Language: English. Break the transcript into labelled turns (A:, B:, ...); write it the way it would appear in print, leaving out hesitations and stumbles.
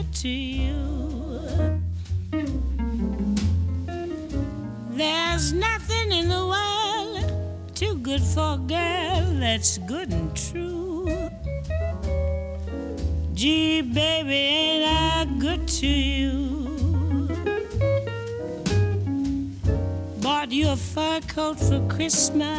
A: to you. There's nothing in the world too good for a girl that's good and true. Gee, baby, ain't I good to you? Bought you a fur coat for Christmas.